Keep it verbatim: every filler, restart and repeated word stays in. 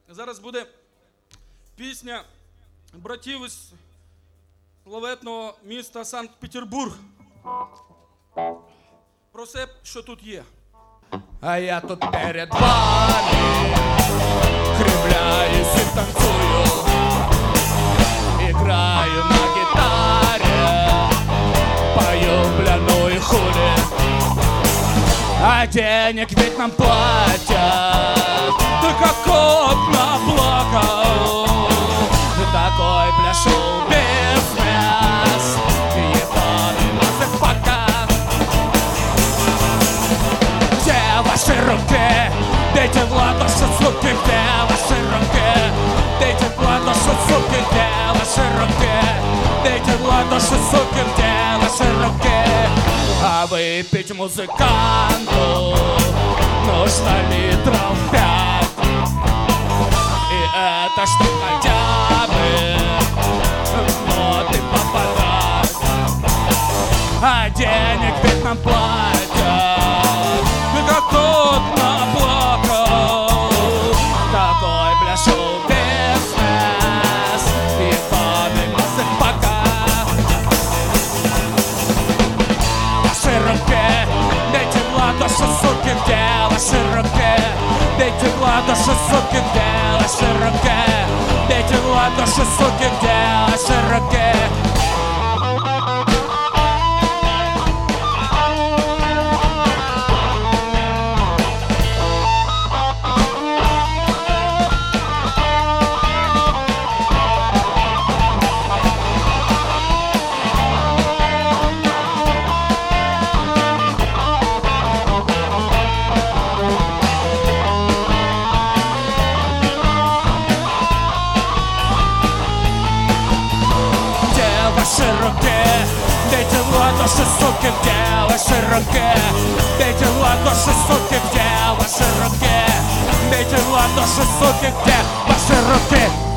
Зараз буде пісня братів із славетного міста Санкт-Петербург. Про все, що тут є. А я тут перед вами кривляюсь и танцую, играю на гитаре, пою, бля, ну и хули. А денег ведь нам платят, Ты как кот наплакал. такой, бля, шоу-бизнес, ебаный мазафака. Где ваши руки? Дайте в ладоши, суки, где ваши руки? Дайте в ладоши, суки, где ваши руки? Дайте в ладоши, суки, где ваши руки? А выпить музыканту нужно литров пять. И это что хотя бы в ноты попадать. А денег ведь нам платят. Ты как кот наплакал. Такой, бля, шоу-бизнес, ебаный мазафака. Ваши руки, дайте в ладоши, суки, где ваши руки? Дайте в ладоши, суки, где ваши руки? Дайте в ладоши, суки, где ваши руки? Ваши руки, дайте в ладоши, суки, где ваши руки? Дайте в ладоши, суки, где ваши руки? Дайте в ладоши, суки, где ваши руки?